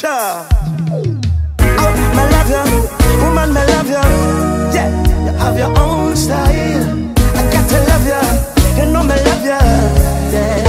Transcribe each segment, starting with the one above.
Cha. Oh, me love you, woman, me love you. Yeah, you have your own style. I got to love you, you know me love you. Yeah.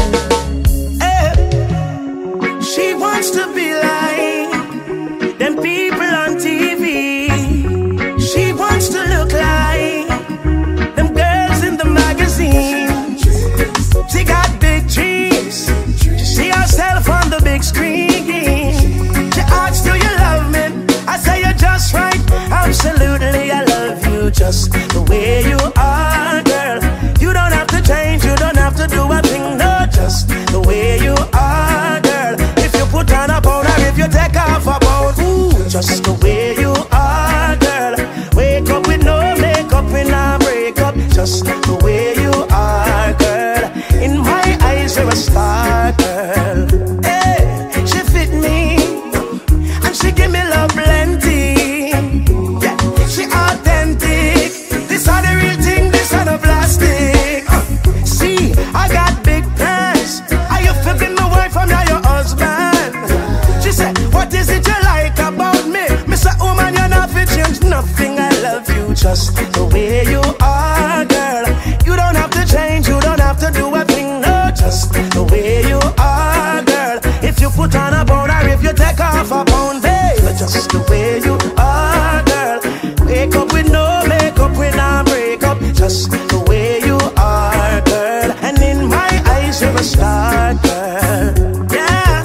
Hey. She wants to be like them people on TV. She wants to look like them girls in the magazine. She got big dreams. She see herself on the big screen. She asks, do you love me? I say you're just right. Absolutely, I love you just the way you are, girl. You don't have to change, you don't have to do a thing, no, just the way you are, girl. If you put on a pound or if you take off a pound, ooh, just the way you are, girl. Wake up with no makeup when I break up, just the way you are, girl. In my eyes, you're a star, girl. Hey, she fit me, and she give me love plenty. Yeah, she authentic. This are the real thing, this are the plastic. See, I got big plans. Are you flipping my wife? I'm not your husband. She said, what is it you like about me? Mr. Woman, you're not fit change nothing. I love you just the way you are, girl. You don't have to change, you don't have to do a thing, no, just the way you are, girl. If you put on a pound or if you take off a pound, babe, just the way you are, girl. Wake up with no makeup when I break up, just the way you are, girl. And in my eyes, you're a star, girl. Yeah.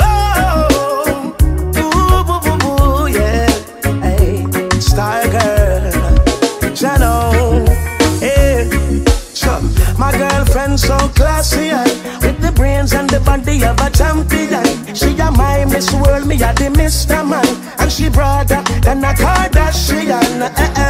Oh, ooh, boo, boo, boo, yeah. Hey, star girl. Jano. Hey, sure. My girlfriend so classy, with the brains and the body of a champion. She a my Miss World, me a the Mr. Man, and she broader than a Kardashian.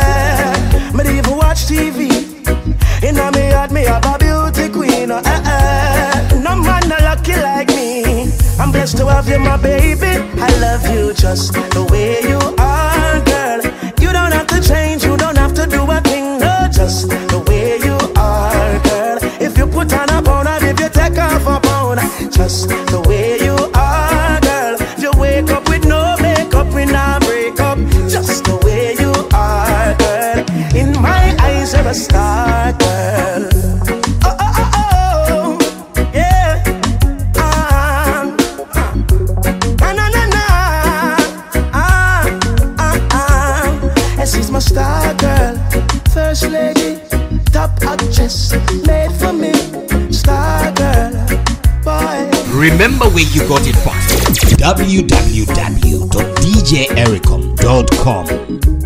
Me don't even watch TV. Inna me heart, me have a beauty queen. No man not lucky like me. I'm blessed to have you, my baby. I love you just the way you are, girl. You don't have to change, you don't have to do a thing, no, just the way you are, girl. If you put on a pound or if you take off a pound, just the way you are, girl. If you wake up with no makeup when I break up, just the way you are, girl. In my eyes, you're a star, girl. Oh, oh, oh, oh, yeah. Na, na, na, na. And she's my star, girl. First lady, top actress, made for me, star girl, boy. Remember where you got it from. www.djericom.com